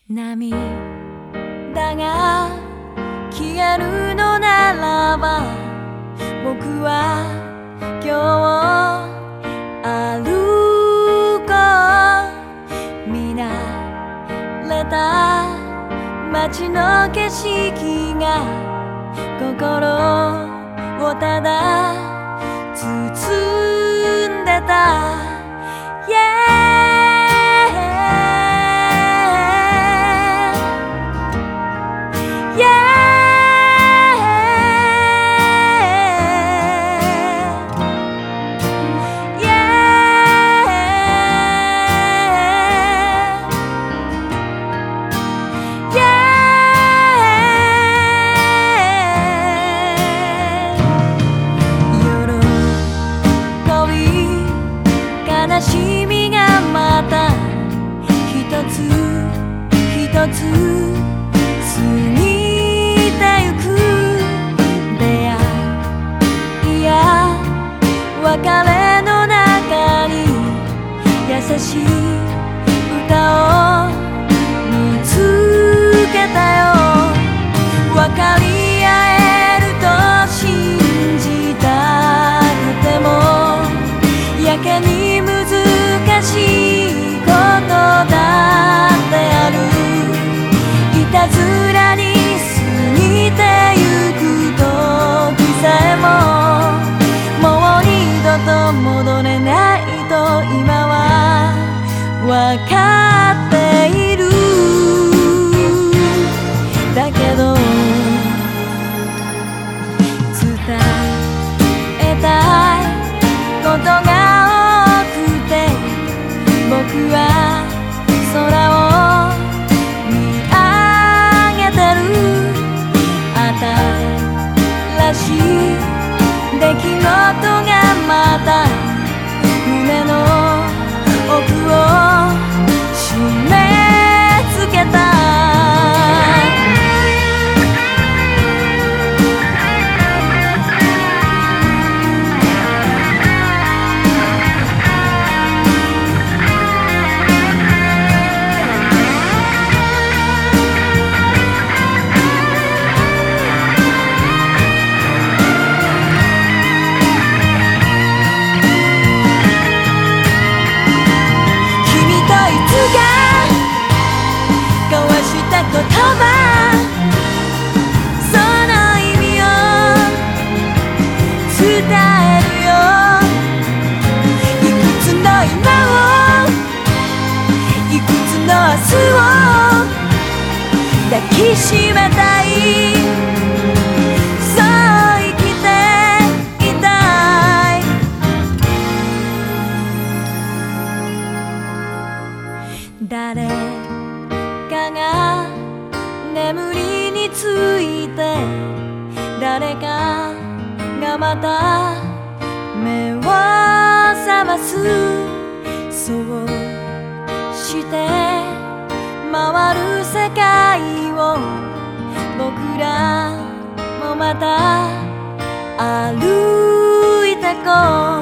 涙が消えるのならば僕は今日歩こう。見慣れた街の景色が心をただ包んでた。悲しみがまた一つ一つ過ぎてゆく。出会いや別れの中に優しい歌を見つけたよ。分かり合えると信じたくてもやけに難しいことだってある。いたずらに過ぎてゆく時さえももう二度と戻れないと今はわかっている。だけど伝えたいことが僕は空を見上げてる。新しい出来事がまた胸の奥を締め付けた。言葉その意味を伝えるよ。いくつの今をいくつの明日を抱きしめたい。そう生きていたい。誰かが眠りについて誰かがまた目を覚ます。そうして回る世界を僕らもまた歩いてこう。